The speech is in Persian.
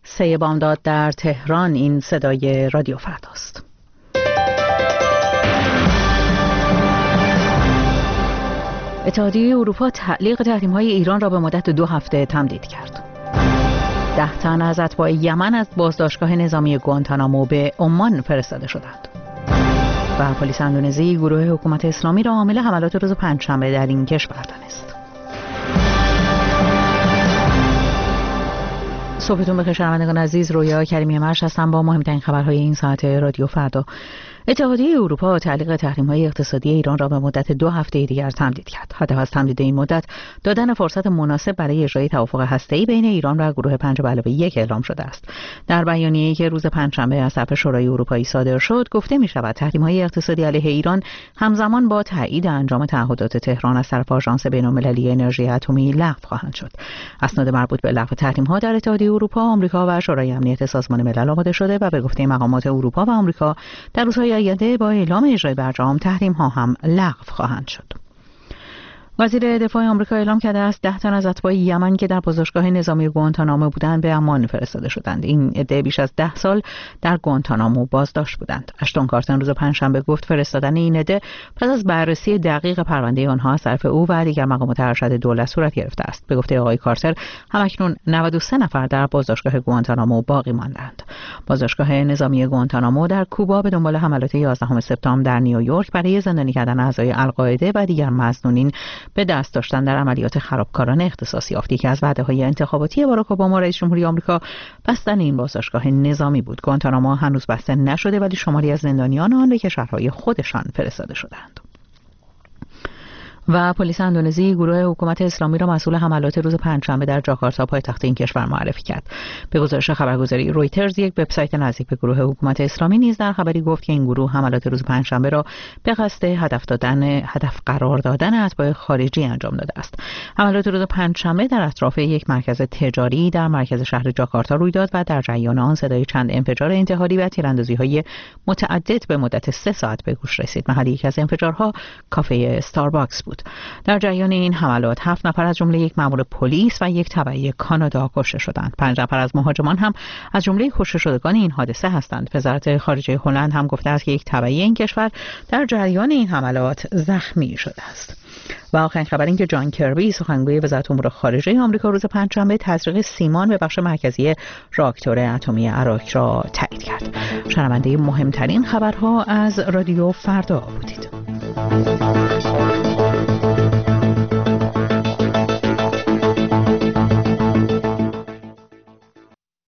3 بامداد در تهران. این صدای رادیو فرداست. اتحادیه اروپا تعلیق تحریم‌های ایران را به مدت 2 هفته تمدید کرد. 10 تن از اتباع یمن از بازداشتگاه نظامی گوانتانامو به عمان فرستاده شدند. و پلیس اندونزی گروه حکومت اسلامی را عامل حملات روز پنجشنبه در این کشور دانست. صبحتون بخیر شنوندگان عزیز، رویا کریمی مرش هستم با مهمترین خبرهای این ساعت رادیو فردا. اتحادیه اروپا تعلیق تحریم‌های اقتصادی ایران را به مدت 2 هفته دیگر تمدید کرد. هدف از تمدید این مدت دادن فرصت مناسب برای اجرای توافق هسته‌ای بین ایران و گروه 5+1 اعلام شده است. در بیانیه‌ای که روز پنجشنبه از طرف شورای اروپایی صادر شد، گفته می‌شود تحریم‌های اقتصادی علیه ایران همزمان با تایید انجام تعهدات تهران از طرف آژانس بین‌المللی انرژی اتمی لغو خواهند شد. اسناد مربوط به لغو تحریم‌ها در اتحادیه اروپا، آمریکا و شورای امنیت سازمان ملل آماده شده و به گفته مقامات اروپا و آمریکا در روزهای آینده با اعلام اجرای برجام تحریم‌ها هم لغو خواهند شد. وزیر دفاع آمریکا اعلام کرده است 10 تن از اتباع یمن که در بازداشتگاه نظامی گوانتانامو بودند به عمان فرستاده شدند. این عده بیش از 10 سال در گوانتانامو بازداشت بودند. اشتون کارتر روز پنجشنبه گفت فرستادن این عده پس از بررسی دقیق پرونده آنها از طرف او و دیگر مقامات ارشد دولت صورت گرفته است. به گفته آقای کارتر همکنون 93 نفر در بازداشتگاه گوانتانامو باقی ماندند. بازداشتگاه نظامی گوانتانامو در کوبا به دنبال حملات 11 سپتامبر در نیویورک برای زندانی کردن اعضای القاعده و دیگر مسئولین به دست داشتن در عملیات خرابکارانه اختصاصی یافت. که از وعده‌های انتخاباتی باراک اوباما رئیس جمهوری آمریکا بستن این بازداشتگاه نظامی بود. گوانتانامو هنوز بسته نشده ولی شماری از زندانیان آن به کشورهای خودشان فرستاده شدند. و پلیس اندونزی گروه حکومت اسلامی را مسئول حملات روز پنجشنبه در جاکارتا پایتخت این کشور معرفی کرد. به گزارش خبرگزاری رویترز، یک وبسایت نزدیک به گروه حکومت اسلامی نیز در خبری گفت که این گروه حملات روز پنجشنبه را به قصد هدف قرار دادن اتباع خارجی انجام داده است. حملات روز پنجشنبه در اطراف یک مرکز تجاری در مرکز شهر جاکارتا روی داد و در جریان آن صدای چند انفجار انتحاری و تیراندازی‌های متعدد به مدت 3 ساعت به گوش رسید. محل یکی از انفجارها کافه استارباکس بود. در جریان این حملات 7 نفر از جمله یک مأمور پلیس و یک تبعی کانادا کشته شدند. 5 نفر از مهاجمان هم از جمله کشته شدگان این حادثه هستند. وزارت خارجه هلند هم گفته است که یک تبعی این کشور در جریان این حملات زخمی شده است. و آخرین خبر این که جان کربی سخنگوی وزارت امور خارجه آمریکا روز پنجشنبه تزریق سیمان به بخش مرکزی راکتور اتمی عراق را تایید کرد. شنونده مهمترین خبرها از رادیو فردا بودید.